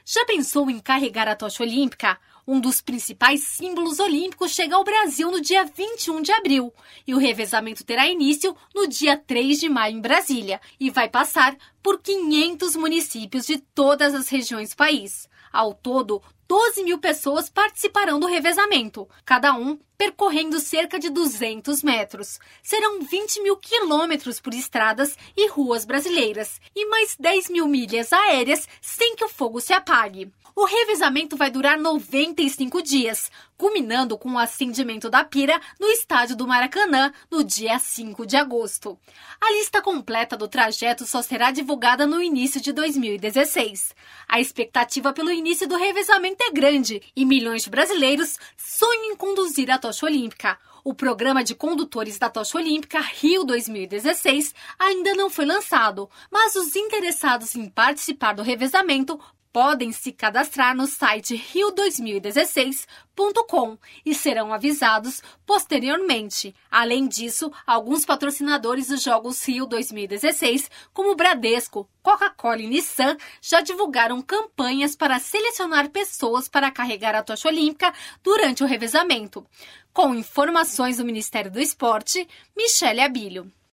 Já pensou em carregar a tocha olímpica? Um dos principais símbolos olímpicos chega ao Brasil no dia 21 de abril e o revezamento terá início no dia 3 de maio em Brasília e vai passar por 500 municípios de todas as regiões do país. Ao todo, 12 mil pessoas participarão do revezamento, cada um percorrendo cerca de 200 metros. Serão 20 mil quilômetros por estradas e ruas brasileiras e mais 10 mil milhas aéreas sem que o fogo se apague. O revezamento vai durar 95 dias, culminando com o acendimento da pira no estádio do Maracanã no dia 5 de agosto. A lista completa do trajeto só será divulgada no início de 2016. A expectativa pelo início do revezamento é grande e milhões de brasileiros sonham em conduzir a tocha olímpica. O programa de condutores da tocha olímpica Rio 2016 ainda não foi lançado, mas os interessados em participar do revezamento podem se cadastrar no site rio2016.com e serão avisados posteriormente. Além disso, alguns patrocinadores dos Jogos Rio 2016, como Bradesco, Coca-Cola e Nissan, já divulgaram campanhas para selecionar pessoas para carregar a tocha olímpica durante o revezamento. Com informações do Ministério do Esporte, Michele Abílio.